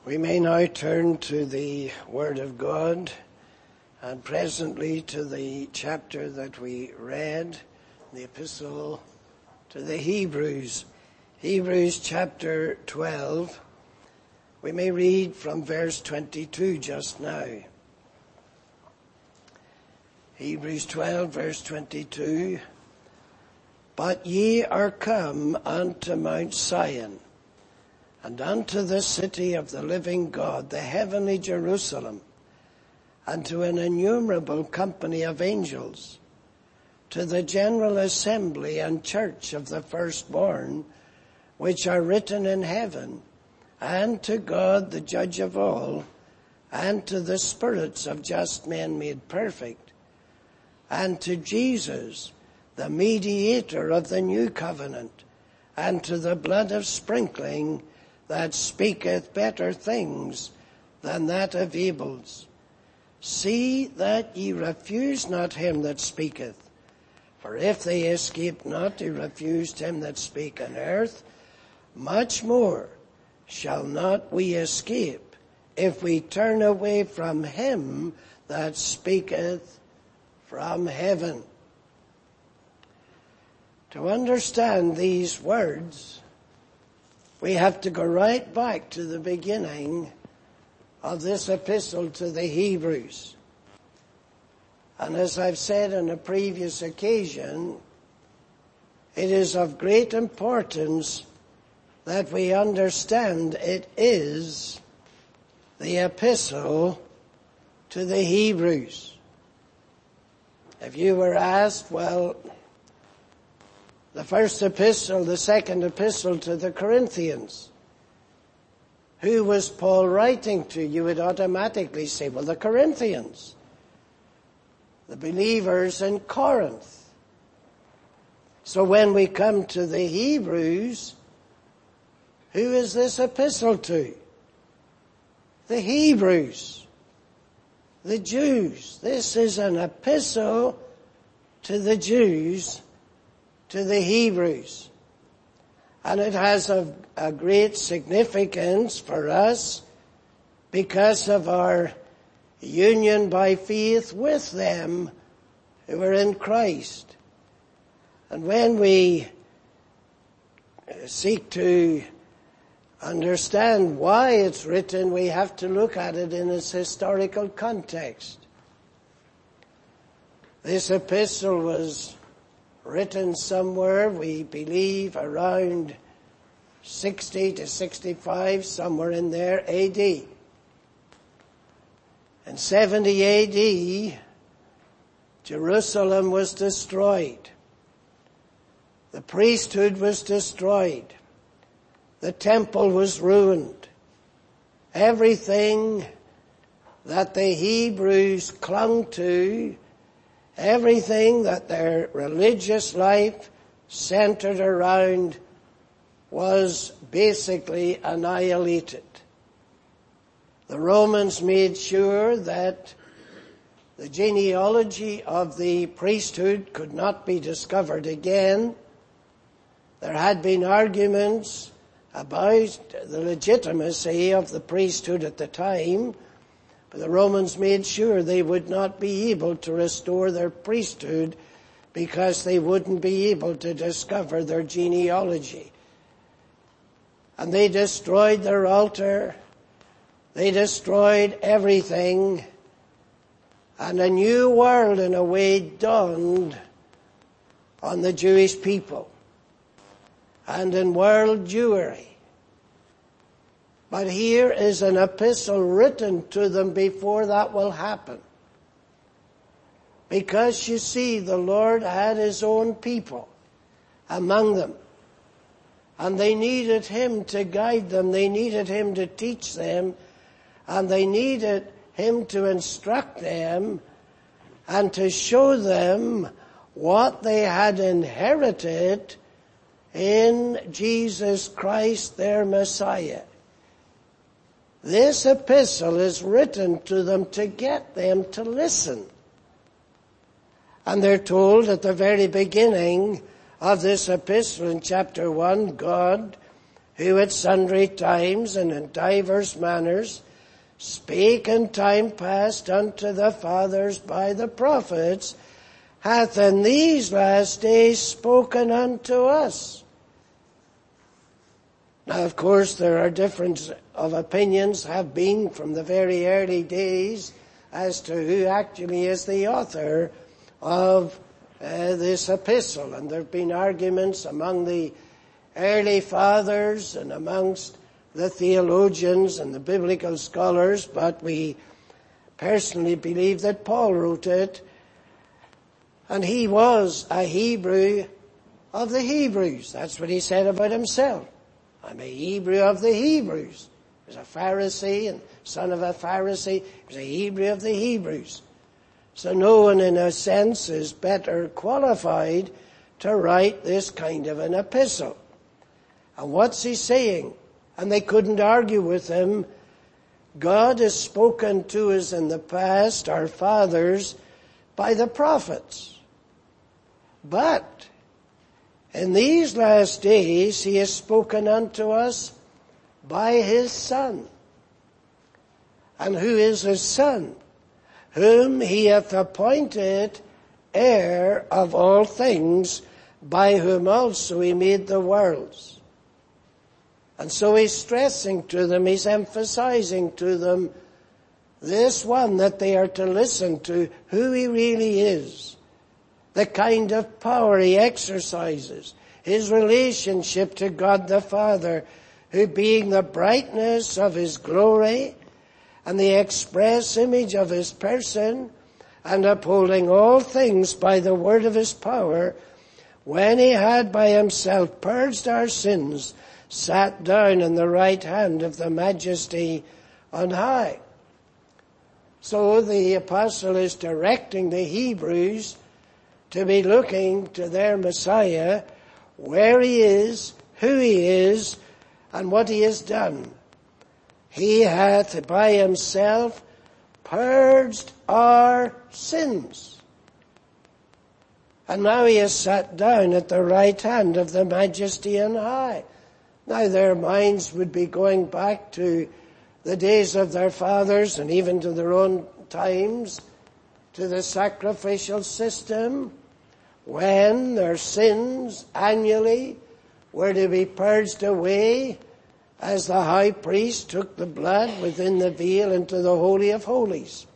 We may now turn to the Word of God and presently to the chapter that we read, the Epistle to the Hebrews. Hebrews chapter 12. We may read from verse 22 just now. Hebrews 12 verse 22. But ye are come unto Mount Sion, and unto the city of the living God, the heavenly Jerusalem, and to an innumerable company of angels, to the general assembly and church of the firstborn, which are written in heaven, and to God the judge of all, and to the spirits of just men made perfect, and to Jesus, the mediator of the new covenant, and to the blood of sprinkling that speaketh better things than that of Abel's. See that ye refuse not him that speaketh. For if they escape not who refused him that spake on earth, much more shall not we escape if we turn away from him that speaketh from heaven. To understand these words, we have to go right back to the beginning of this epistle to the Hebrews. And as I've said on a previous occasion, it is of great importance that we understand it is the epistle to the Hebrews. If you were asked, well, the first epistle, the second epistle to the Corinthians, who was Paul writing to? You would automatically say, well, the Corinthians, the believers in Corinth. So when we come to the Hebrews, who is this epistle to? The Hebrews, the Jews. This is an epistle to the Jews, to the Hebrews. And it has a great significance for us because of our union by faith with them who are in Christ. And when we seek to understand why it's written, we have to look at it in its historical context. This epistle was written somewhere, we believe, around 60 to 65, somewhere in there, A.D. In 70 A.D., Jerusalem was destroyed. The priesthood was destroyed. The temple was ruined. Everything that the Hebrews clung to, everything that their religious life centered around, was basically annihilated. The Romans made sure that the genealogy of the priesthood could not be discovered again. There had been arguments about the legitimacy of the priesthood at the time, but the Romans made sure they would not be able to restore their priesthood because they wouldn't be able to discover their genealogy. And they destroyed their altar. They destroyed everything. And a new world, in a way, dawned on the Jewish people and in world Jewry. But here is an epistle written to them before that will happen. Because you see, the Lord had his own people among them. And they needed him to guide them. They needed him to teach them. And they needed him to instruct them and to show them what they had inherited in Jesus Christ, their Messiah. This epistle is written to them to get them to listen. And they're told at the very beginning of this epistle in chapter 1, God who at sundry times and in divers manners spake in time past unto the fathers by the prophets, hath in these last days spoken unto us. Now, of course, there are difference of opinions, have been from the very early days, as to who actually is the author of this epistle. And there have been arguments among the early fathers and amongst the theologians and the biblical scholars, but we personally believe that Paul wrote it, and he was a Hebrew of the Hebrews. That's what he said about himself. I'm a Hebrew of the Hebrews. He was a Pharisee and son of a Pharisee. He was a Hebrew of the Hebrews. So no one, in a sense, is better qualified to write this kind of an epistle. And what's he saying? And they couldn't argue with him. God has spoken to us in the past, our fathers, by the prophets. But in these last days he has spoken unto us by his Son. And who is his Son? Whom he hath appointed heir of all things, by whom also he made the worlds. And so he's stressing to them, he's emphasizing to them this one that they are to listen to, who he really is, the kind of power he exercises, his relationship to God the Father, who being the brightness of his glory and the express image of his person, and upholding all things by the word of his power, when he had by himself purged our sins, sat down in the right hand of the Majesty on high. So the apostle is directing the Hebrews to be looking to their Messiah, where he is, who he is, and what he has done. He hath by himself purged our sins. And now he is sat down at the right hand of the Majesty on high. Now their minds would be going back to the days of their fathers and even to their own times, to the sacrificial system, when their sins annually were to be purged away as the high priest took the blood within the veil into the Holy of Holies.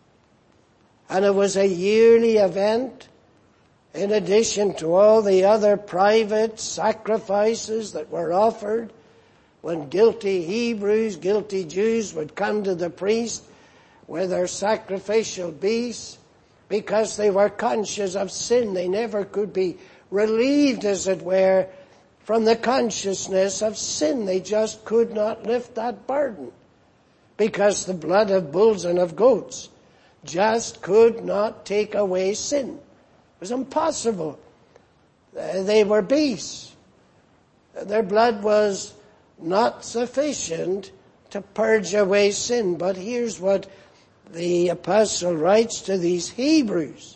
And it was a yearly event, in addition to all the other private sacrifices that were offered, when guilty Hebrews, guilty Jews would come to the priest with their sacrificial beasts, because they were conscious of sin. They never could be relieved, as it were, from the consciousness of sin. They just could not lift that burden, because the blood of bulls and of goats just could not take away sin. It was impossible. They were beasts. Their blood was not sufficient to purge away sin. But here's what the apostle writes to these Hebrews,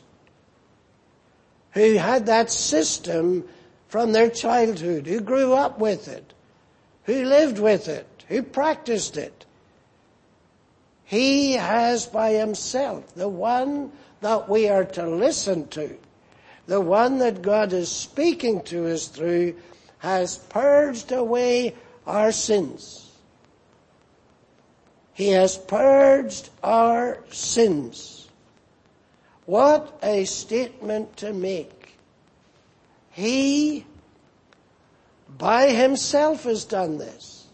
who had that system from their childhood, who grew up with it, who lived with it, who practiced it. He has by himself, the one that we are to listen to, the one that God is speaking to us through, has purged away our sins. He has purged our sins. What a statement to make. He, by himself, has done this.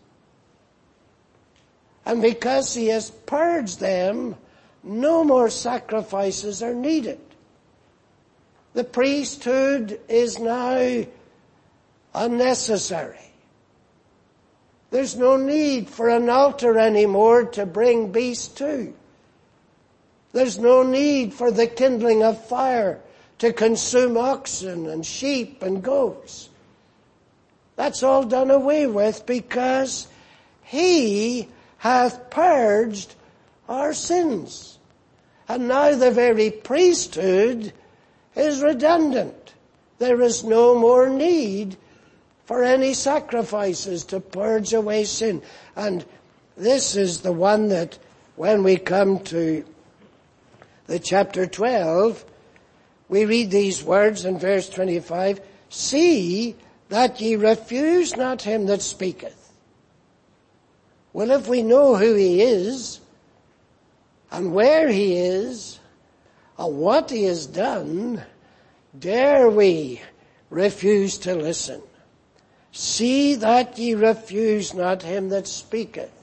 And because he has purged them, no more sacrifices are needed. The priesthood is now unnecessary. There's no need for an altar anymore to bring beasts to. There's no need for the kindling of fire to consume oxen and sheep and goats. That's all done away with, because he hath purged our sins. And now the very priesthood is redundant. There is no more need for any sacrifices to purge away sin. And this is the one that when we come to the chapter 12, we read these words in verse 25, see that ye refuse not him that speaketh. Well, if we know who he is, and where he is, and what he has done, dare we refuse to listen? See that ye refuse not him that speaketh.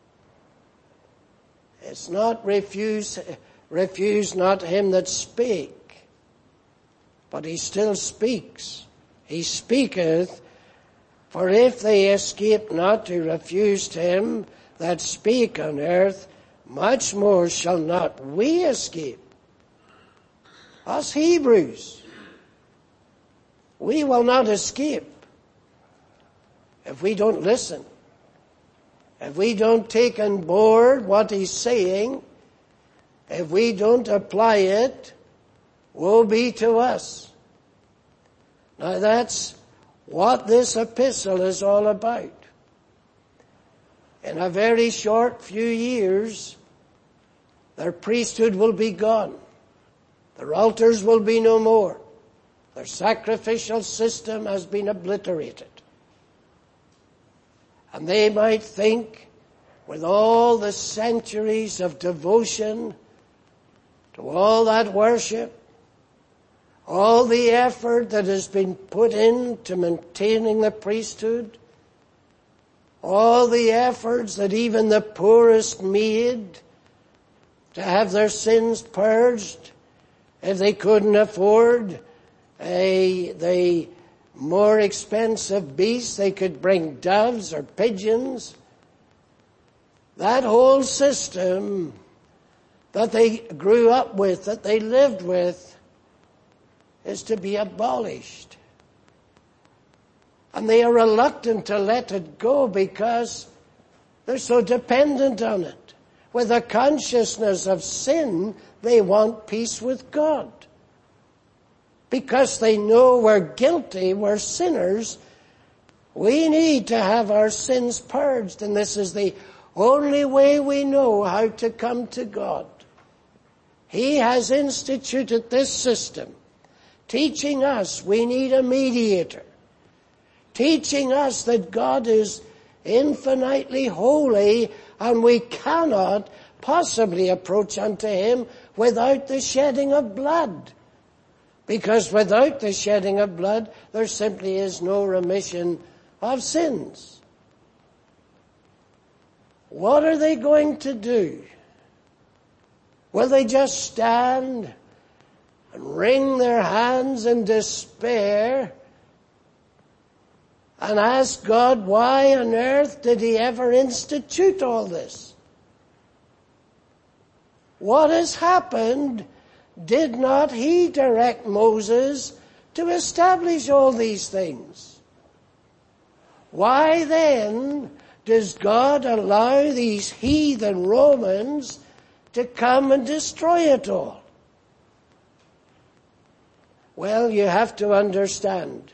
It's not refuse not him that spake, but he still speaks. He speaketh, for if they escape not to refuse him that speak on earth, much more shall not we escape. Us Hebrews, we will not escape if we don't listen. If we don't take on board what he's saying, if we don't apply it, woe be to us. Now that's what this epistle is all about. In a very short few years, their priesthood will be gone. Their altars will be no more. Their sacrificial system has been obliterated. And they might think, with all the centuries of devotion to all that worship, all the effort that has been put into maintaining the priesthood, all the efforts that even the poorest made to have their sins purged, if they couldn't afford the more expensive beasts, they could bring doves or pigeons. That whole system that they grew up with, that they lived with, is to be abolished. And they are reluctant to let it go because they're so dependent on it. With a consciousness of sin, they want peace with God. Because they know we're guilty, we're sinners, we need to have our sins purged, and this is the only way we know how to come to God. He has instituted this system, teaching us we need a mediator, teaching us that God is infinitely holy and we cannot possibly approach unto him without the shedding of blood. Because without the shedding of blood, there simply is no remission of sins. What are they going to do? Will they just stand and wring their hands in despair and ask God, why on earth did he ever institute all this? What has happened? Did not he direct Moses to establish all these things? Why then does God allow these heathen Romans to come and destroy it all? Well, you have to understand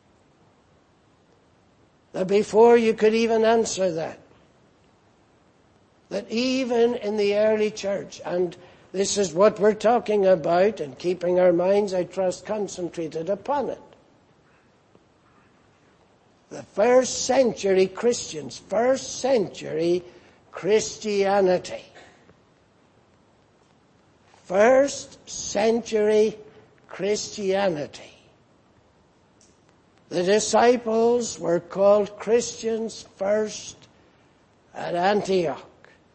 that before you could even answer that even in the early church, and this is what we're talking about, and keeping our minds, I trust, concentrated upon it. The first century Christians, first century Christianity. First century Christianity. The disciples were called Christians first at Antioch.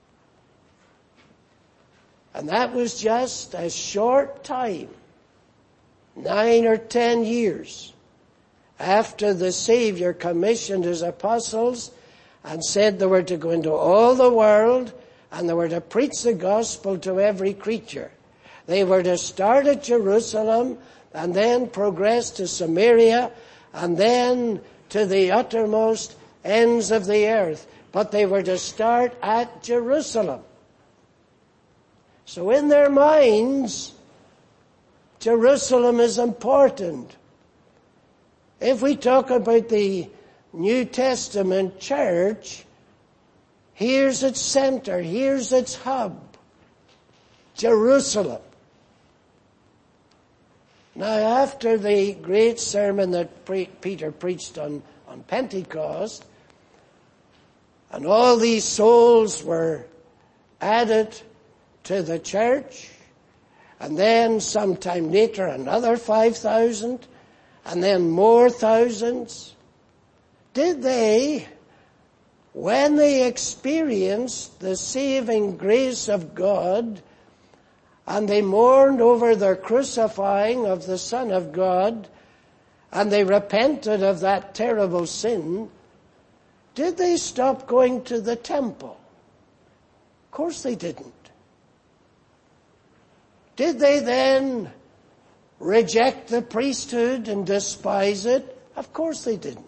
And that was just a short time, 9 or 10 years, after the Savior commissioned his apostles and said they were to go into all the world and they were to preach the gospel to every creature. They were to start at Jerusalem and then progress to Samaria and then to the uttermost ends of the earth. But they were to start at Jerusalem. So in their minds, Jerusalem is important. If we talk about the New Testament church, here's its center, here's its hub, Jerusalem. Now, after the great sermon that Peter preached on Pentecost, and all these souls were added to the church, and then sometime later another 5,000, and then more thousands, did they, when they experienced the saving grace of God, and they mourned over their crucifying of the Son of God, and they repented of that terrible sin, did they stop going to the temple? Of course they didn't. Did they then reject the priesthood and despise it? Of course they didn't.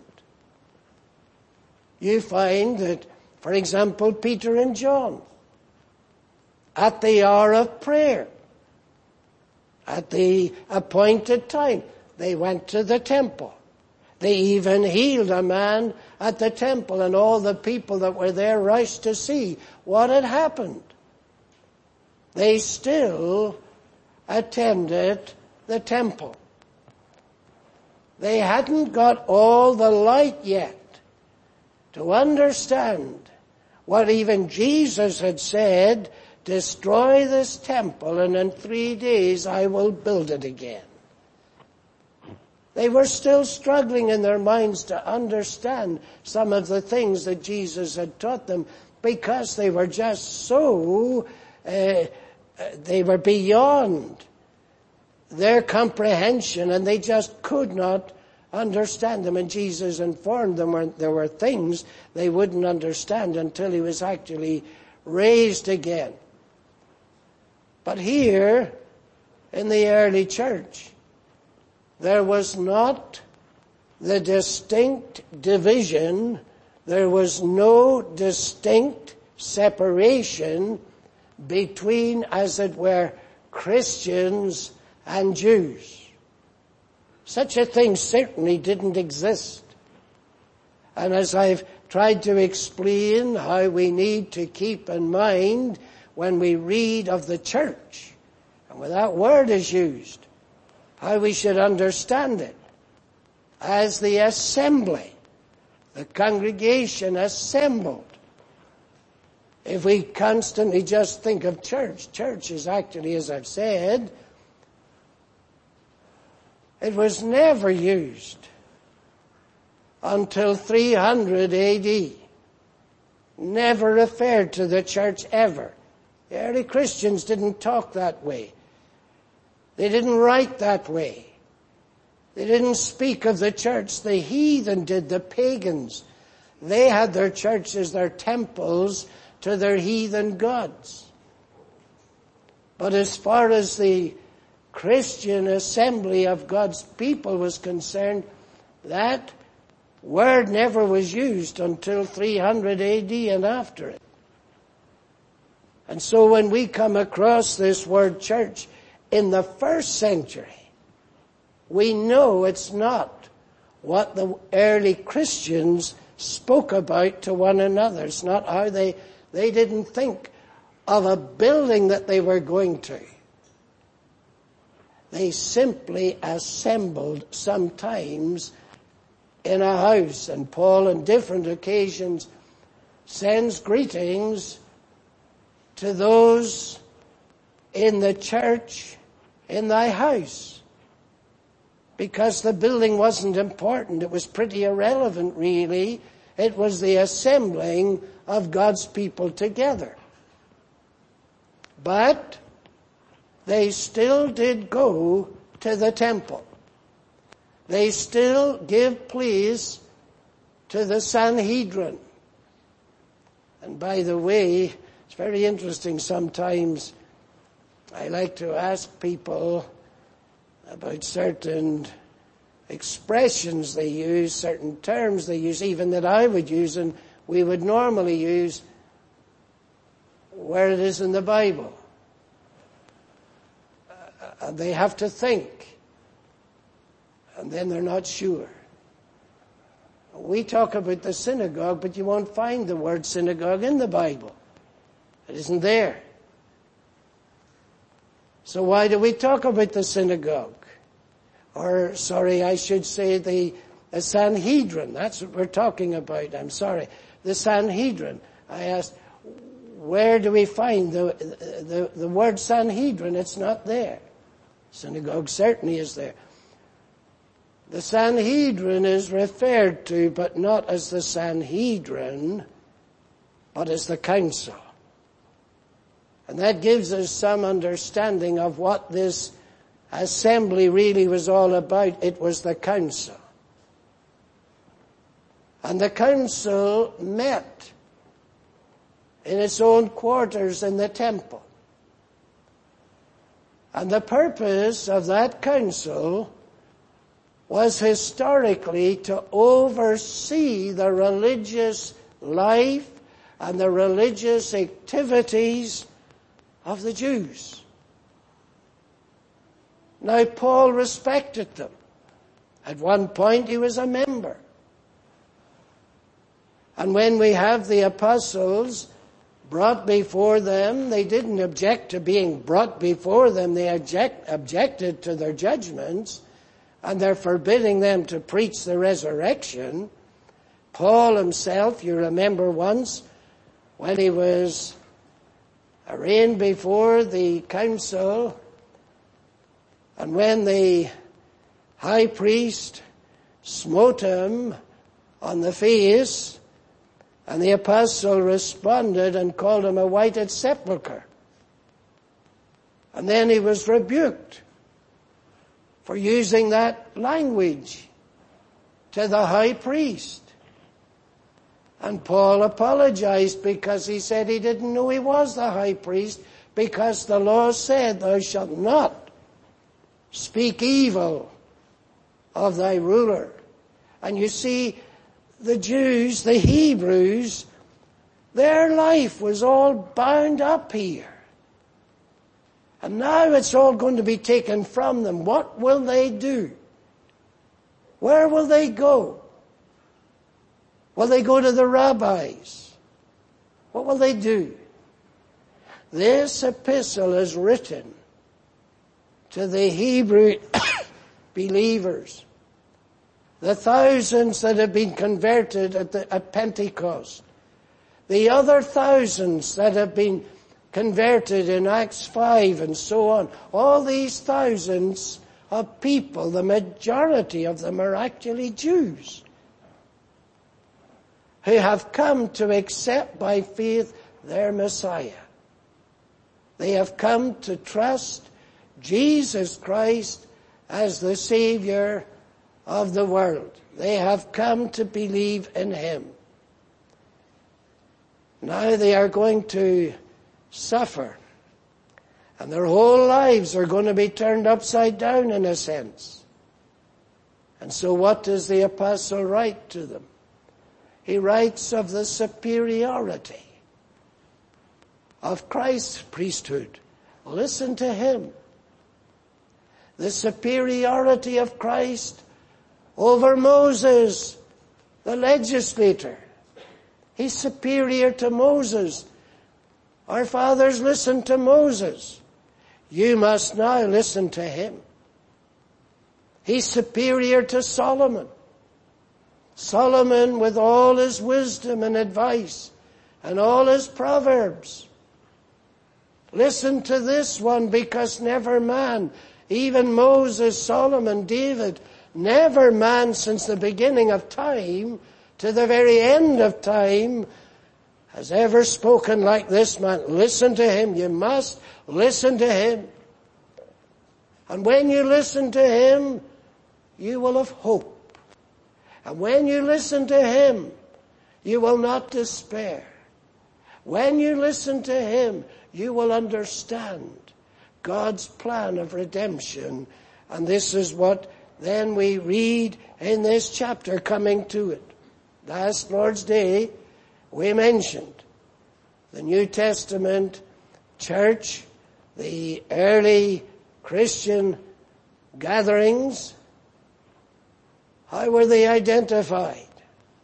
You find that, for example, Peter and John, at the hour of prayer, at the appointed time, they went to the temple. They even healed a man at the temple, and all the people that were there rushed to see what had happened. They still attended the temple. They hadn't got all the light yet to understand what even Jesus had said, destroy this temple and in 3 days I will build it again. They were still struggling in their minds to understand some of the things that Jesus had taught them, because they were just so, they were beyond their comprehension, and they just could not understand them. And Jesus informed them there were things they wouldn't understand until he was actually raised again. But here, in the early church, there was not the distinct division, there was no distinct separation between, as it were, Christians and Jews. Such a thing certainly didn't exist. And as I've tried to explain how we need to keep in mind when we read of the church, and when that word is used, how we should understand it as the assembly, the congregation assembled. If we constantly just think of church is actually, as I've said, it was never used until 300 AD. Never referred to the church ever. The early Christians didn't talk that way. They didn't write that way. They didn't speak of the church. The heathen did, the pagans. They had their churches, their temples, to their heathen gods. But as far as the Christian assembly of God's people was concerned, that word never was used until 300 AD and after it. And so when we come across this word church in the first century, we know it's not what the early Christians spoke about to one another. It's not how they didn't think of a building that they were going to. They simply assembled sometimes in a house, and Paul on different occasions sends greetings to those in the church in thy house, because the building wasn't important. It was pretty irrelevant, really. It was the assembling of God's people together. But they still did go to the temple. They still give place to the Sanhedrin. And by the way, it's very interesting sometimes. I like to ask people about certain expressions they use, certain terms they use, even that I would use and we would normally use, where it is in the Bible. They have to think, and then they're not sure. we talk about the synagogue, but you won't find the word synagogue in the Bible. It isn't there. So why do we talk about the synagogue? Or, sorry, I should say the Sanhedrin. That's what we're talking about. I'm sorry. The Sanhedrin. I asked, where do we find the word Sanhedrin? It's not there. Synagogue certainly is there. The Sanhedrin is referred to, but not as the Sanhedrin, but as the council. And that gives us some understanding of what this assembly really was all about. It was the council. And the council met in its own quarters in the temple. And the purpose of that council was historically to oversee the religious life and the religious activities of the Jews. Now, Paul respected them. At one point, he was a member. And when we have the apostles brought before them, they didn't object to being brought before them. They objected to their judgments, and they're forbidding them to preach the resurrection. Paul himself, you remember once, when he was arraigned before the council, and when the high priest smote him on the face, and the apostle responded and called him a whited sepulchre. And then he was rebuked for using that language to the high priest. And Paul apologized because he said he didn't know he was the high priest, because the law said, thou shalt not speak evil of thy ruler. And you see, the Jews, the Hebrews, their life was all bound up here. And now it's all going to be taken from them. What will they do? Where will they go? Will they go to the rabbis? What will they do? This epistle is written to the Hebrew believers, the thousands that have been converted at Pentecost, the other thousands that have been converted in Acts 5 and so on. All these thousands of people, the majority of them are actually Jews who have come to accept by faith their Messiah. They have come to trust Jesus Christ as the Savior of the world. They have come to believe in Him. Now they are going to suffer, and their whole lives are going to be turned upside down in a sense. And so what does the apostle write to them? He writes of the superiority of Christ's priesthood. Listen to him. The superiority of Christ over Moses, the legislator. He's superior to Moses. Our fathers listened to Moses. You must now listen to him. He's superior to Solomon. Solomon, with all his wisdom and advice and all his proverbs. Listen to this one, because never man, even Moses, Solomon, David, never man since the beginning of time to the very end of time has ever spoken like this man. Listen to him. You must listen to him. And when you listen to him, you will have hope. And when you listen to him, you will not despair. When you listen to him, you will understand God's plan of redemption. And this is what then we read in this chapter coming to it. Last Lord's Day, we mentioned the New Testament church, the early Christian gatherings. How were they identified?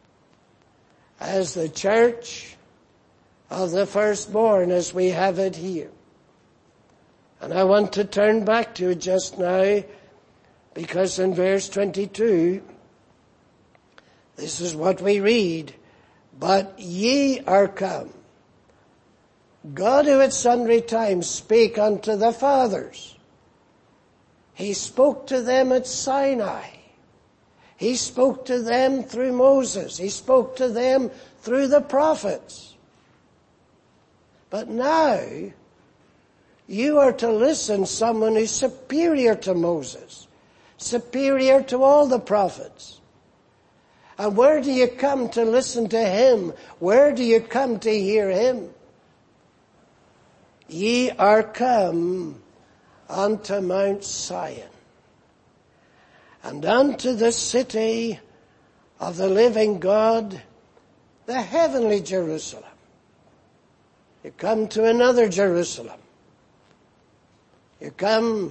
as the church of the firstborn, as we have it here. And I want to turn back to it just now, because in verse 22, this is what we read. But ye are come. God, who at sundry times spake unto the fathers. He spoke to them at Sinai. He spoke to them through Moses. He spoke to them through the prophets. But now, you are to listen to someone who's superior to Moses, superior to all the prophets. And where do you come to listen to him? Where do you come to hear him? Ye are come unto Mount Sion, and unto the city of the living God, the heavenly Jerusalem. You come to another Jerusalem. You come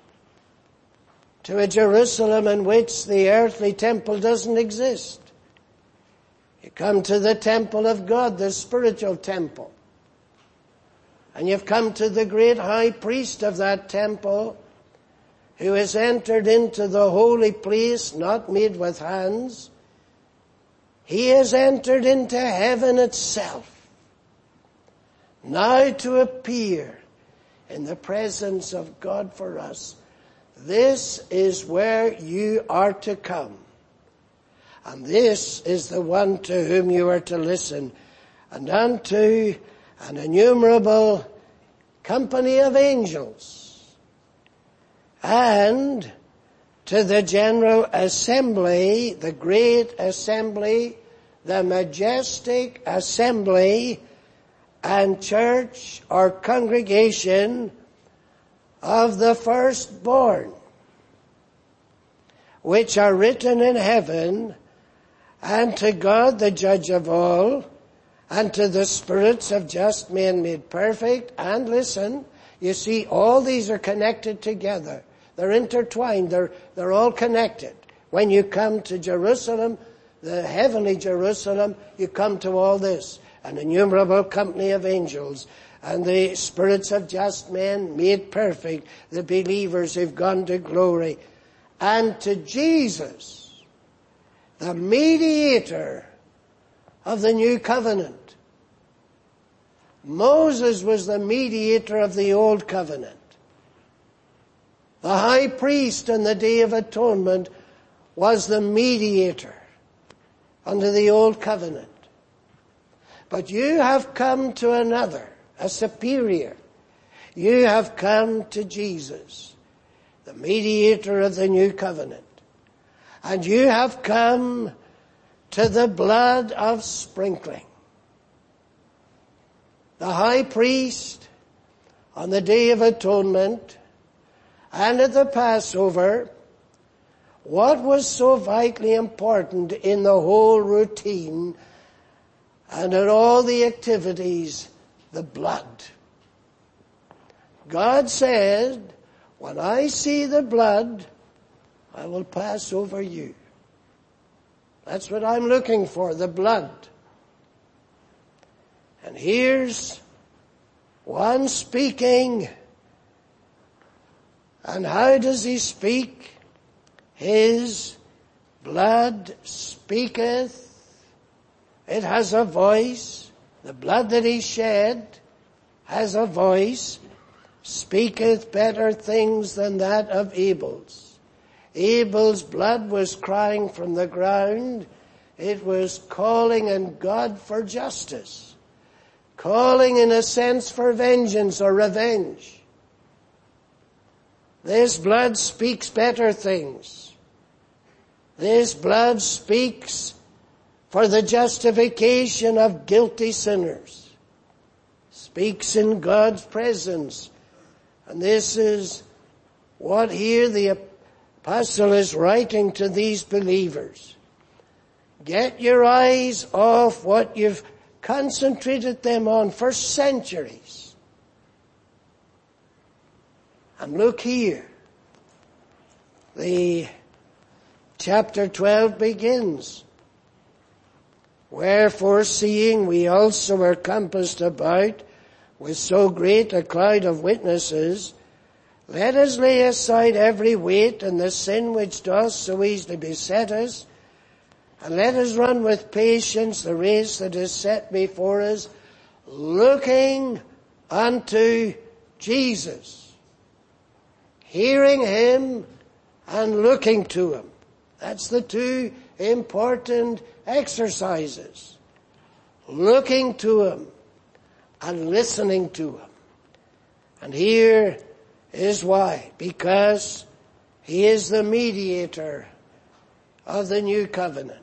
to a Jerusalem in which the earthly temple doesn't exist. You come to the temple of God, the spiritual temple. And you've come to the great high priest of that temple, who has entered into the holy place not made with hands. He has entered into heaven itself, now to appear in the presence of God for us. This is where you are to come. And this is the one to whom you are to listen. And unto an innumerable company of angels, and to the general assembly, the great assembly, the majestic assembly and church or congregation of the firstborn, which are written in heaven, and to God the judge of all, and to the spirits of just men made perfect. And listen, you see, all these are connected together. They're intertwined. They're all connected. When you come to Jerusalem, the heavenly Jerusalem, you come to all this. An innumerable company of angels, and the spirits of just men made perfect, the believers who've gone to glory, and to Jesus, the mediator of the new covenant. Moses was the mediator of the old covenant. The high priest on the Day of Atonement was the mediator under the old covenant. But you have come to another, a superior. You have come to Jesus, the mediator of the new covenant. And you have come to the blood of sprinkling. The high priest on the Day of Atonement and at the Passover, what was so vitally important in the whole routine and in all the activities? The blood. God said, when I see the blood, I will pass over you. That's what I'm looking for, the blood. And here's one speaking. And how does he speak? His blood speaketh. It has a voice. The blood that he shed has a voice. Speaketh better things than that of Abel's. Abel's blood was crying from the ground. It was calling on God for justice. Calling in a sense for vengeance or revenge. This blood speaks better things. This blood speaks for the justification of guilty sinners. Speaks in God's presence. And this is what here the apostle is writing to these believers. Get your eyes off what you've concentrated them on for centuries. And look here. The chapter 12 begins. Wherefore, seeing we also are compassed about with so great a cloud of witnesses, let us lay aside every weight and the sin which doth so easily beset us, and let us run with patience the race that is set before us, looking unto Jesus, hearing him and looking to him. That's the two important exercises. Looking to him and listening to him. And here is why. Because he is the mediator of the new covenant.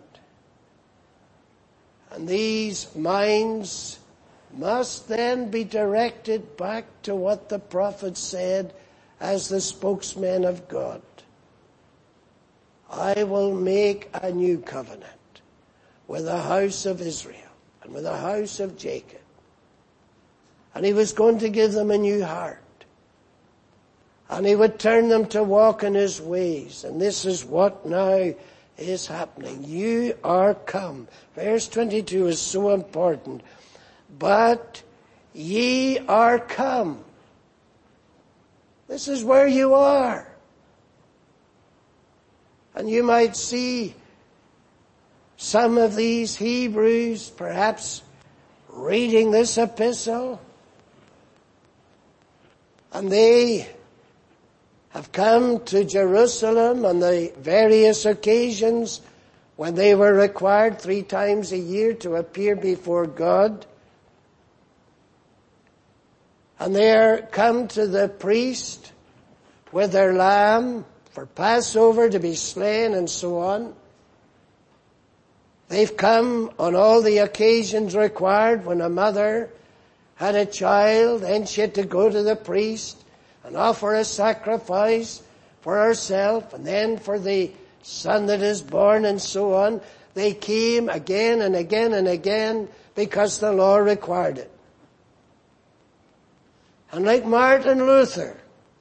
And these minds must then be directed back to what the prophet said as the spokesman of God. I will make a new covenant with the house of Israel and with the house of Jacob. And he was going to give them a new heart. And he would turn them to walk in his ways. And this is what now is happening. You are come. Verse 22 is so important. But ye are come. This is where you are. And you might see some of these Hebrews perhaps reading this epistle, and they have come to Jerusalem on the various occasions when they were required 3 times a year to appear before God. And they are come to the priest with their lamb for Passover to be slain and so on. They've come on all the occasions required. When a mother had a child, then she had to go to the priest and offer a sacrifice for herself and then for the son that is born and so on. They came again and again and again because the law required it. And like Martin Luther,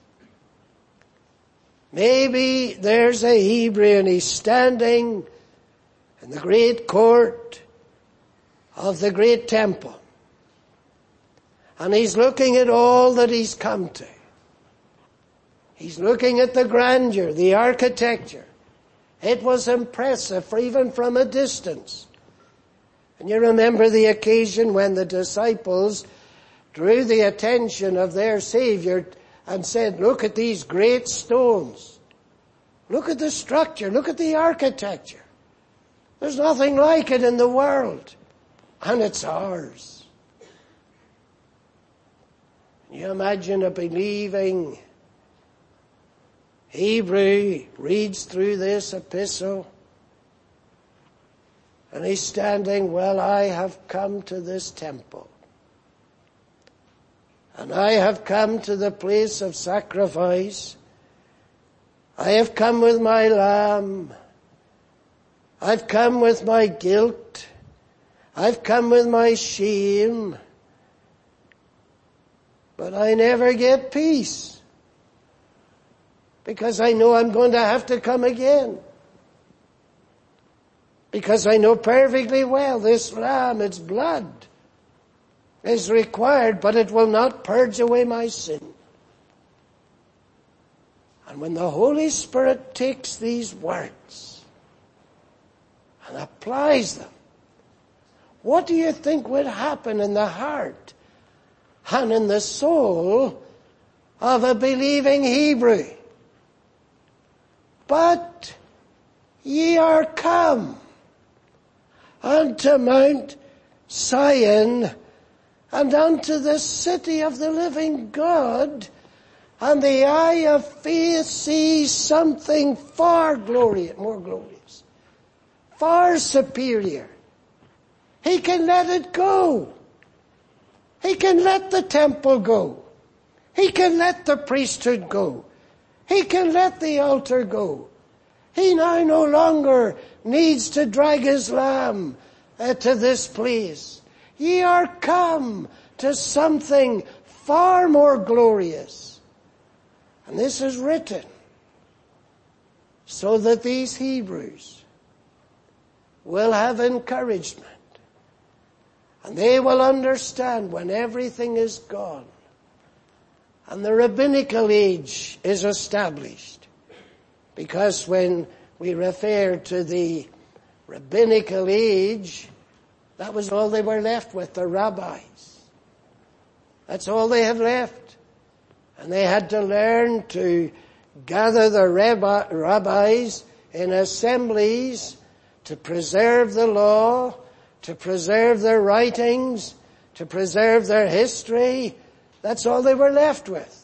maybe there's a Hebrew and he's standing in the great court of the great temple. And he's looking at all that he's come to. He's looking at the grandeur, the architecture. It was impressive, even from a distance. And you remember the occasion when the disciples drew the attention of their Savior and said, look at these great stones. Look at the structure. Look at the architecture. There's nothing like it in the world. And it's ours. Can you imagine a believing Hebrew reads through this epistle and he's standing, well, I have come to this temple. And I have come to the place of sacrifice. I have come with my lamb. I've come with my guilt. I've come with my shame. But I never get peace. Because I know I'm going to have to come again. Because I know perfectly well this lamb, its blood, is required, but it will not purge away my sin. And when the Holy Spirit takes these words and applies them, what do you think would happen in the heart and in the soul of a believing Hebrew? But ye are come unto Mount Zion and unto the city of the living God, and the eye of faith sees something far glorious, more glorious, far superior. He can let it go. He can let the temple go. He can let the priesthood go. He can let the altar go. He now no longer needs to drag his lamb to this place. Ye are come to something far more glorious. And this is written so that these Hebrews will have encouragement And they will understand when everything is gone and the rabbinical age is established. Because when we refer to the rabbinical age, that was all they were left with, the rabbis. That's all they had left. And they had to learn to gather the rabbis in assemblies to preserve the law, to preserve their writings, to preserve their history. That's all they were left with.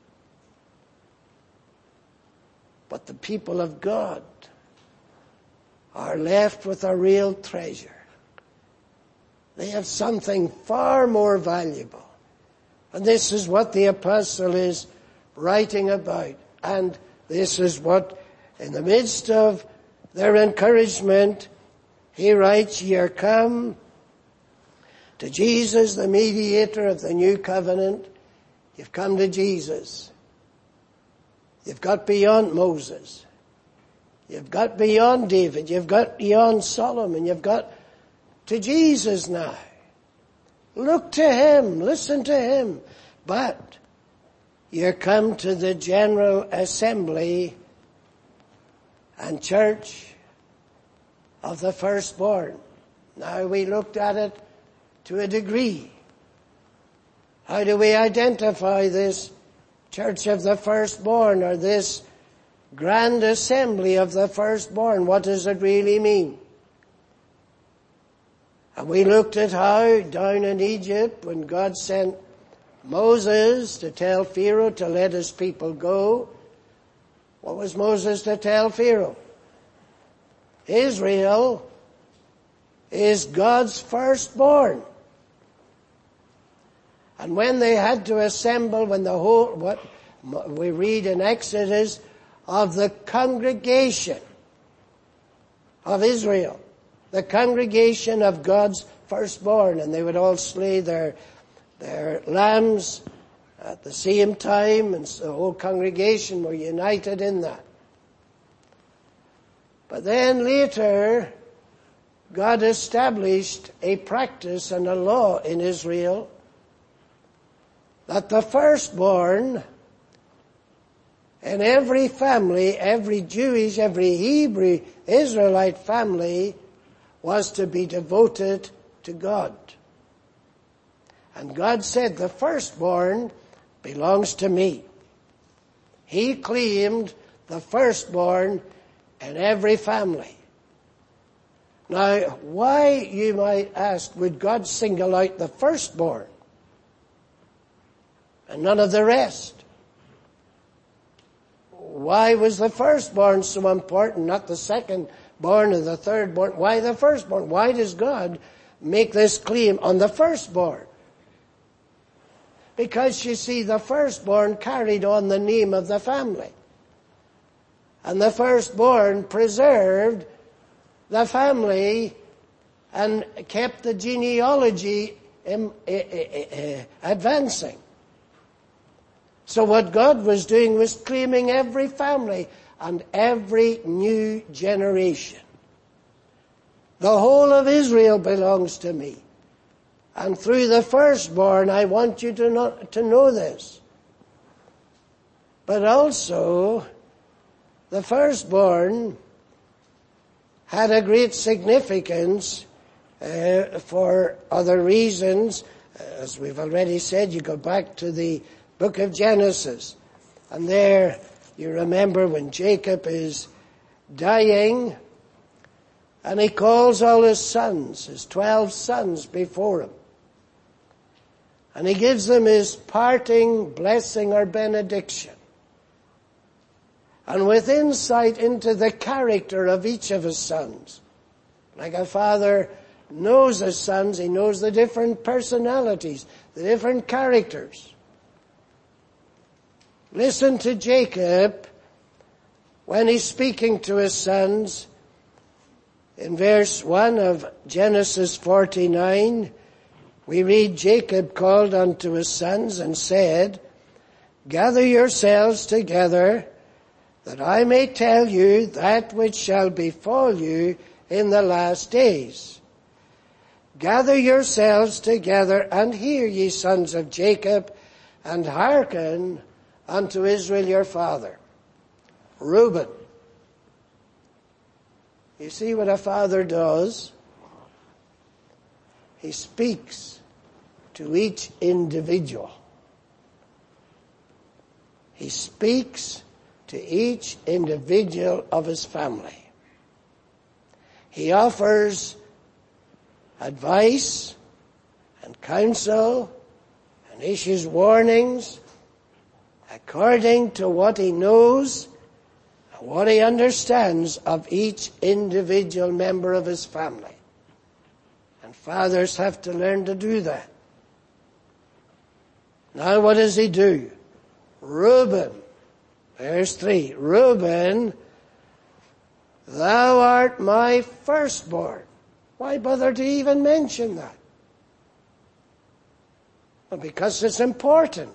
But the people of God are left with a real treasure. They have something far more valuable. And this is what the apostle is writing about. And this is what, in the midst of their encouragement, he writes, "Ye are come to Jesus, the mediator of the new covenant." You've come to Jesus. You've got beyond Moses. You've got beyond David. You've got beyond Solomon. You've got to Jesus now. Look to him. Listen to him. But you're come to the general assembly and church of the firstborn. Now we looked at it to a degree. How do we identify this church of the firstborn, or this grand assembly of the firstborn? What does it really mean? And we looked at how down in Egypt, when God sent Moses to tell Pharaoh to let his people go, what was Moses to tell Pharaoh? Israel is God's firstborn. And when they had to assemble, when the whole, what we read in Exodus, of the congregation of Israel, the congregation of God's firstborn, and they would all slay their lambs at the same time, and the whole congregation were united in that. But then later, God established a practice and a law in Israel that the firstborn in every family, every Jewish, every Hebrew, Israelite family, was to be devoted to God. And God said, the firstborn belongs to me. He claimed the firstborn in every family. Now, why, you might ask, would God single out the firstborn and none of the rest? Why was the firstborn so important, not the secondborn or the thirdborn? Why the firstborn? Why does God make this claim on the firstborn? Because, you see, the firstborn carried on the name of the family. And the firstborn preserved the family and kept the genealogy advancing. So what God was doing was claiming every family and every new generation. The whole of Israel belongs to me. And through the firstborn, I want you to know this. But also, the firstborn had a great significance for other reasons. As we've already said, you go back to the book of Genesis. And there, you remember when Jacob is dying, and he calls all his sons, his 12 sons before him. And he gives them his parting blessing or benediction. And with insight into the character of each of his sons. Like a father knows his sons, he knows the different personalities, the different characters. Listen to Jacob when he's speaking to his sons. In verse 1 of Genesis 49, we read, Jacob called unto his sons and said, Gather yourselves together, that I may tell you that which shall befall you in the last days. Gather yourselves together and hear, ye sons of Jacob, and hearken unto Israel your father. Reuben. You see what a father does? He speaks to each individual. He speaks to each individual of his family. He offers advice and counsel and issues warnings according to what he knows and what he understands of each individual member of his family. And fathers have to learn to do that. Now what does he do? Reuben, verse 3, Reuben, thou art my firstborn. Why bother to even mention that? Well, because it's important.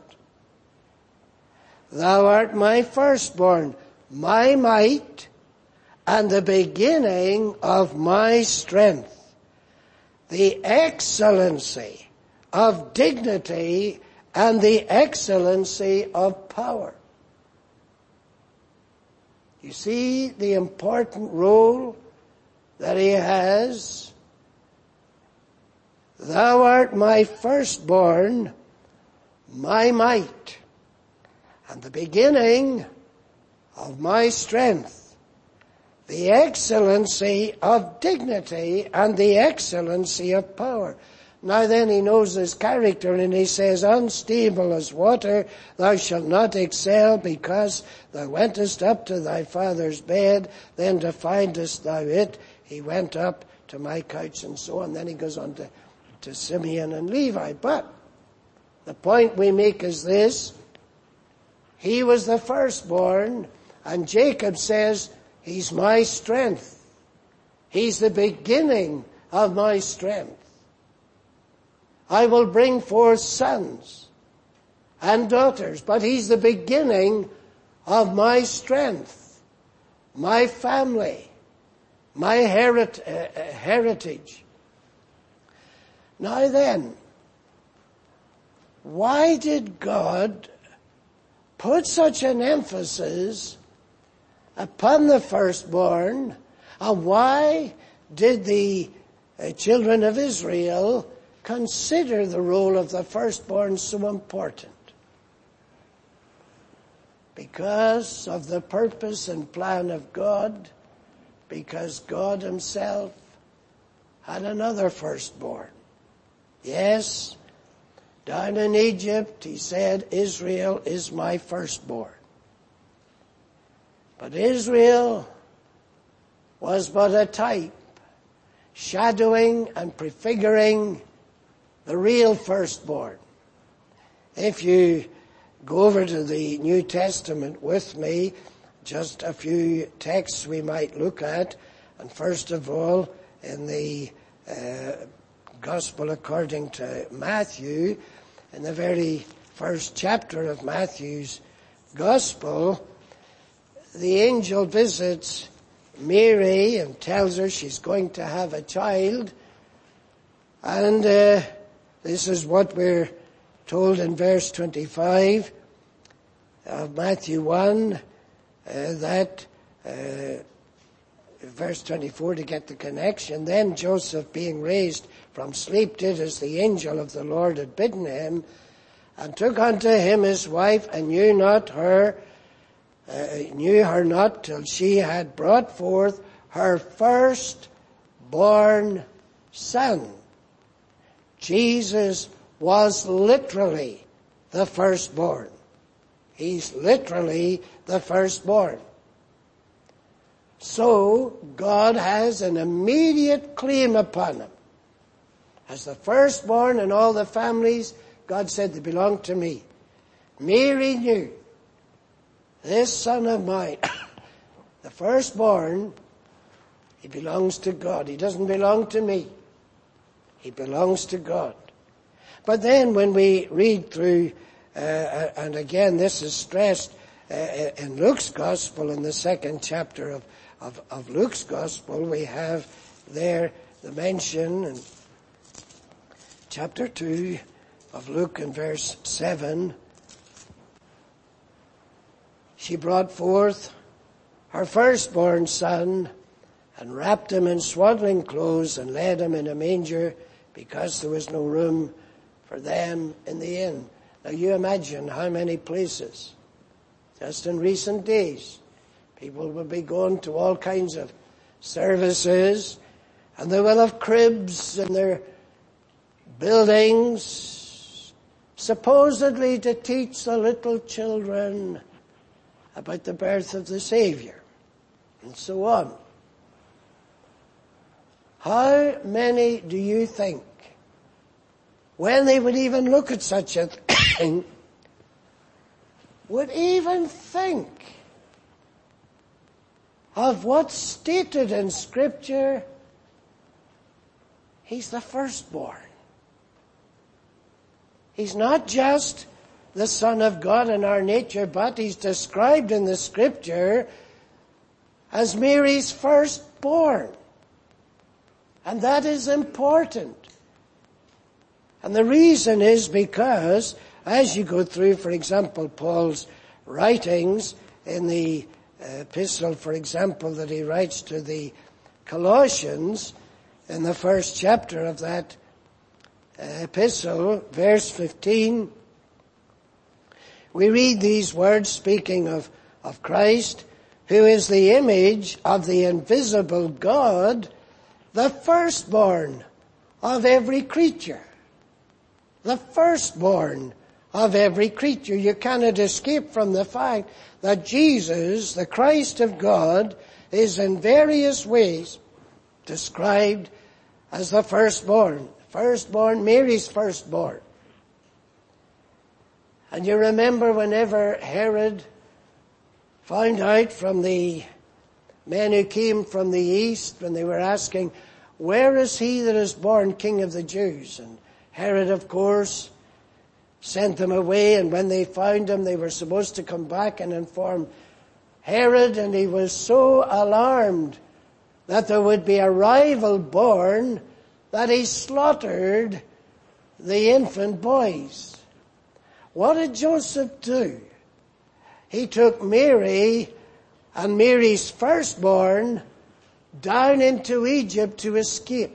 Thou art my firstborn, my might, and the beginning of my strength, the excellency of dignity and the excellency of power. You see the important role that he has. Thou art my firstborn, my might, and the beginning of my strength, the excellency of dignity and the excellency of power. Now then he knows his character, and he says, unstable as water, thou shalt not excel, because thou wentest up to thy father's bed, then defindest thou it. He went up to my couch, and so on. Then he goes on to Simeon and Levi. But the point we make is this: he was the firstborn, and Jacob says, he's my strength. He's the beginning of my strength. I will bring forth sons and daughters, but he's the beginning of my strength, my family, my heritage. Now then, why did God put such an emphasis upon the firstborn, and why did the children of Israel consider the role of the firstborn so important? Because of the purpose and plan of God, because God himself had another firstborn. Yes, down in Egypt he said, Israel is my firstborn. But Israel was but a type, shadowing and prefiguring the real firstborn. If you go over to the New Testament with me, just a few texts we might look at. And first of all, in the Gospel according to Matthew, in the very first chapter of Matthew's Gospel, the angel visits Mary and tells her she's going to have a child. And this is what we're told in verse 25 of Matthew 1, that verse 24 to get the connection. Then Joseph, being raised from sleep, did as the angel of the Lord had bidden him, and took unto him his wife, and knew her not till she had brought forth her firstborn son. Jesus was literally the firstborn. He's literally the firstborn. So God has an immediate claim upon him. As the firstborn in all the families, God said they belong to me. Mary knew, this son of mine, the firstborn, he belongs to God. He doesn't belong to me. He belongs to God. But then when we read through, and again this is stressed in Luke's Gospel, in the second chapter of Luke's Gospel, we have there the mention chapter 2 of Luke and verse 7. She brought forth her firstborn son and wrapped him in swaddling clothes and laid him in a manger because there was no room for them in the inn. Now you imagine how many places, just in recent days, people will be going to all kinds of services and they will have cribs in their buildings, supposedly to teach the little children about the birth of the Savior, and so on. How many do you think, when they would even look at such a thing, would even think of what's stated in Scripture? He's the firstborn. He's not just the Son of God in our nature, but he's described in the Scripture as Mary's firstborn. And that is important. And the reason is because as you go through, for example, Paul's writings in the epistle, for example, that he writes to the Colossians, in the first chapter of that epistle, verse 15, we read these words speaking of Christ, who is the image of the invisible God, the firstborn of every creature. The firstborn of every creature. You cannot escape from the fact that Jesus, the Christ of God, is in various ways described as the firstborn. Firstborn, Mary's firstborn. And you remember whenever Herod found out from the men who came from the east, when they were asking, where is he that is born King of the Jews? And Herod, of course, sent them away, and when they found him, they were supposed to come back and inform Herod, and he was so alarmed that there would be a rival born that he slaughtered the infant boys. What did Joseph do? He took Mary and Mary's firstborn down into Egypt to escape.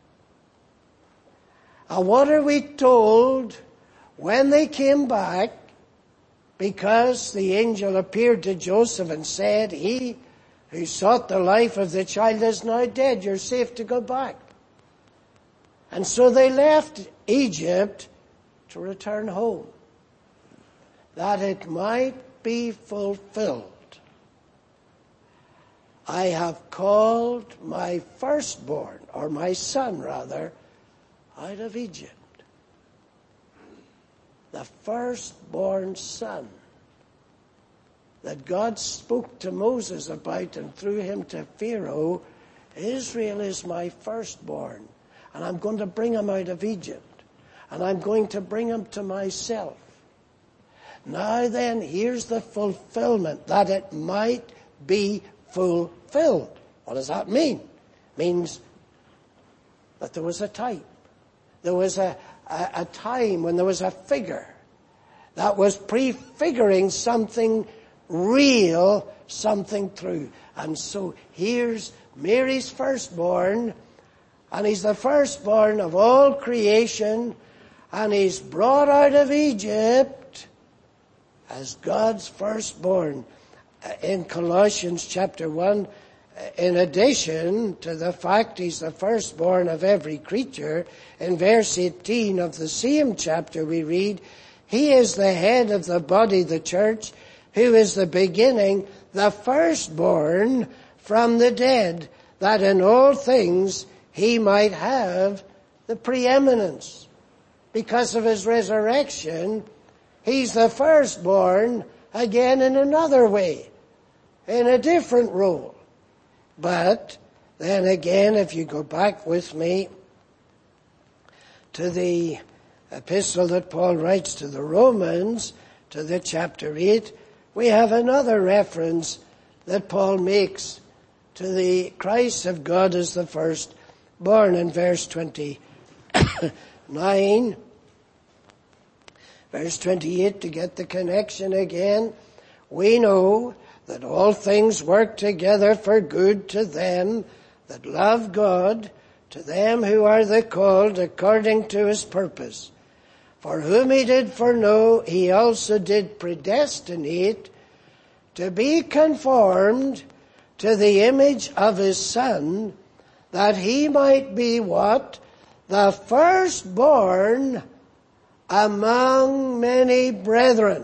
And what are we told when they came back? Because the angel appeared to Joseph and said, he who sought the life of the child is now dead. You're safe to go back. And so they left Egypt to return home, that it might be fulfilled. I have called my firstborn, or my son rather, out of Egypt. The firstborn son that God spoke to Moses about and through him to Pharaoh. Israel is my firstborn, and I'm going to bring him out of Egypt, and I'm going to bring him to myself. Now then, here's the fulfillment, that it might be fulfilled. What does that mean? It means that there was a type. There was a time when there was a figure that was prefiguring something real, something true. And so here's Mary's firstborn, and he's the firstborn of all creation, and he's brought out of Egypt as God's firstborn. In Colossians chapter 1, in addition to the fact he's the firstborn of every creature, in verse 18 of the same chapter we read, he is the head of the body, the church, who is the beginning, the firstborn from the dead, that in all things he might have the preeminence. Because of his resurrection, he's the firstborn again in another way, in a different role. But then again, if you go back with me to the epistle that Paul writes to the Romans, to the chapter 8, we have another reference that Paul makes to the Christ of God as the firstborn in verse 29. 9, verse 28, to get the connection again. We know that all things work together for good to them that love God, to them who are the called according to his purpose. For whom he did foreknow, he also did predestinate to be conformed to the image of his Son, that he might be what? The firstborn among many brethren.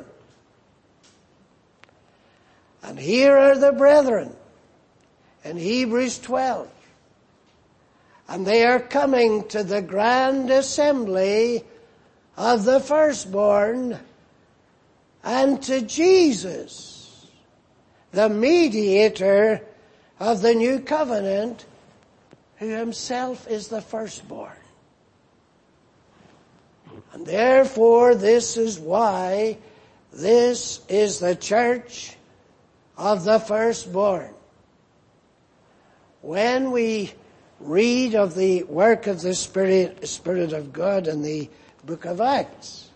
And here are the brethren in Hebrews 12. And they are coming to the grand assembly of the firstborn and to Jesus, the mediator of the new covenant, who himself is the firstborn. And therefore, this is why this is the church of the firstborn. When we read of the work of the Spirit of God in the book of Acts,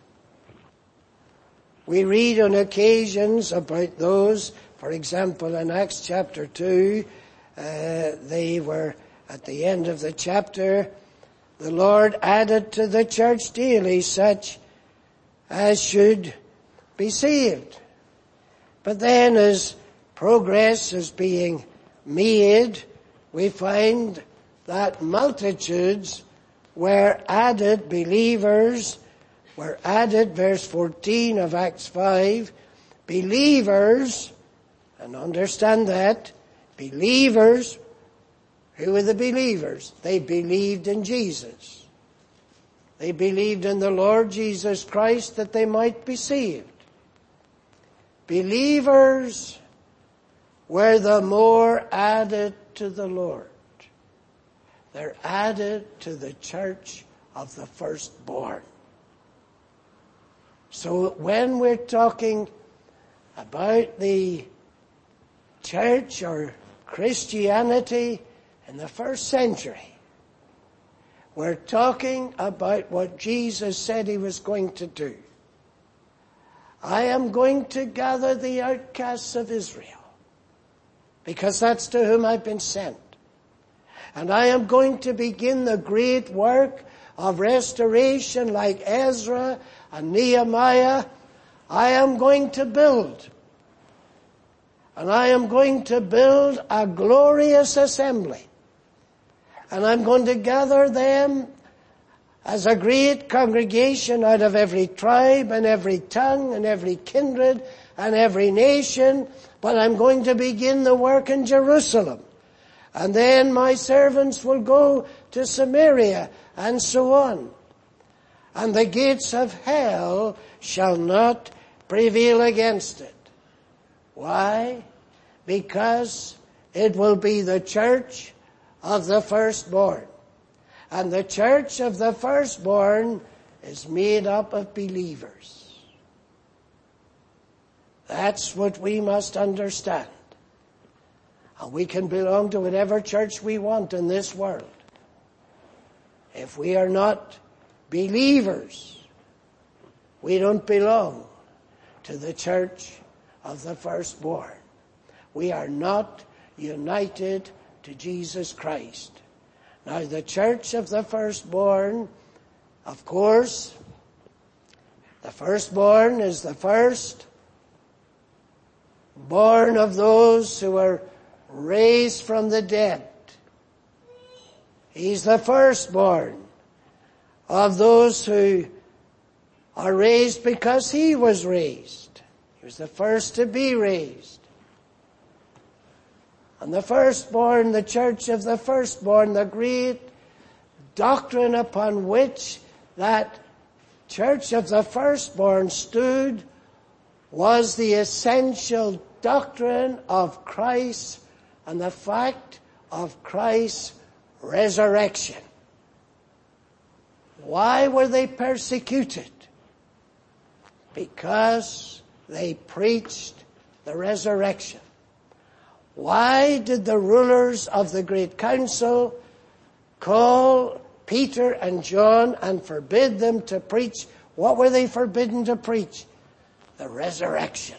we read on occasions about those, for example, in Acts chapter 2, they were at the end of the chapter, the Lord added to the church daily such as should be saved. But then as progress is being made, we find that multitudes were added, believers were added, verse 14 of Acts 5, believers, and understand that, believers. Who were the believers? They believed in Jesus. They believed in the Lord Jesus Christ that they might be saved. Believers were the more added to the Lord. They're added to the church of the firstborn. So when we're talking about the church or Christianity in the first century, we're talking about what Jesus said he was going to do. I am going to gather the outcasts of Israel, because that's to whom I've been sent. And I am going to begin the great work of restoration like Ezra and Nehemiah. I am going to build. And I am going to build a glorious assembly. And I'm going to gather them as a great congregation out of every tribe and every tongue and every kindred and every nation. But I'm going to begin the work in Jerusalem. And then my servants will go to Samaria and so on. And the gates of hell shall not prevail against it. Why? Because it will be the church of the firstborn. And the church of the firstborn is made up of believers. That's what we must understand. And we can belong to whatever church we want in this world. If we are not believers, we don't belong to the church of the firstborn. We are not united to Jesus Christ. Now, the church of the firstborn, of course, the firstborn is the first born of those who are raised from the dead. He's the firstborn of those who are raised because he was raised. He was the first to be raised. And the firstborn, the church of the firstborn, the great doctrine upon which that church of the firstborn stood was the essential doctrine of Christ and the fact of Christ's resurrection. Why were they persecuted? Because they preached the resurrection. Why did the rulers of the great council call Peter and John and forbid them to preach. What were they forbidden to preach? The resurrection.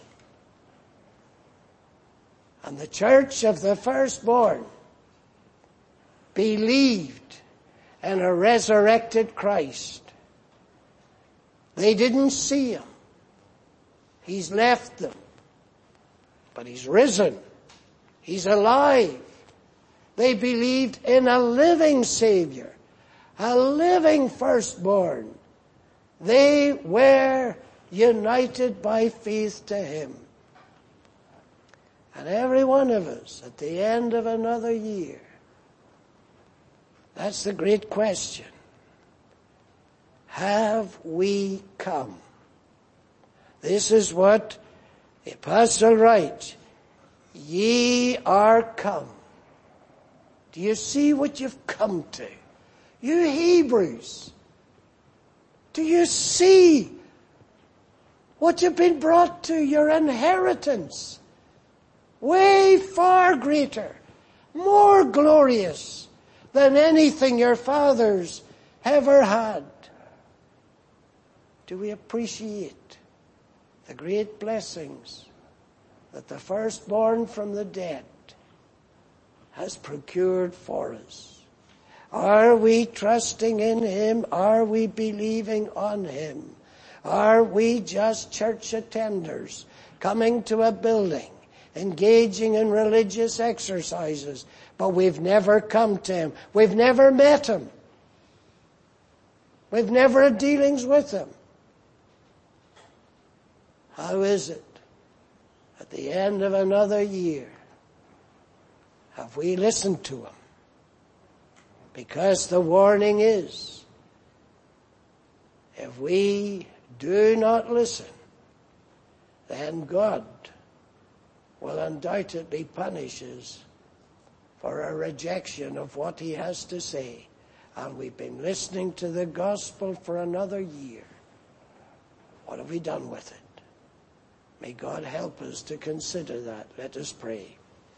And the church of the firstborn believed in a resurrected Christ. They didn't see him. He's left them. But he's risen. He's alive. They believed in a living Savior, a living firstborn. They were united by faith to him. And every one of us, at the end of another year, that's the great question. Have we come? This is what the apostle writes. Ye are come. Do you see what you've come to? You Hebrews. Do you see what you've been brought to? Your inheritance. Way far greater, more glorious than anything your fathers ever had. Do we appreciate the great blessings that the firstborn from the dead has procured for us? Are we trusting in him? Are we believing on him? Are we just church attenders coming to a building, engaging in religious exercises, but we've never come to him? We've never met him. We've never had dealings with him. How is it at the end of another year have we listened to him? Because the warning is, if we do not listen, then God will undoubtedly punish us for a rejection of what he has to say. And we've been listening to the gospel for another year. What have we done with it? May God help us to consider that. Let us pray.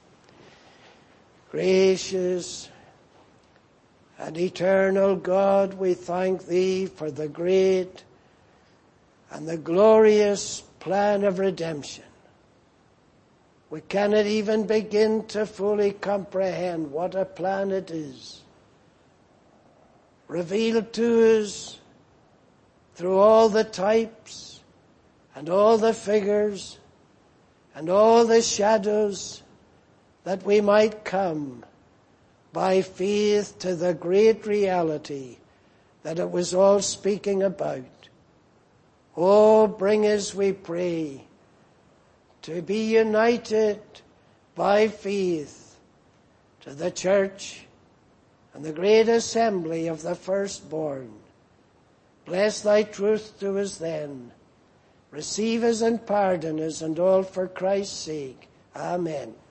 Gracious and eternal God, we thank thee for the great and the glorious plan of redemption. We cannot even begin to fully comprehend what a plan it is. Revealed to us through all the types and all the figures and all the shadows, that we might come by faith to the great reality that it was all speaking about. Oh, bring us, we pray, to be united by faith to the church and the great assembly of the firstborn. Bless thy truth to us then. Receive us and pardon us, and all for Christ's sake. Amen.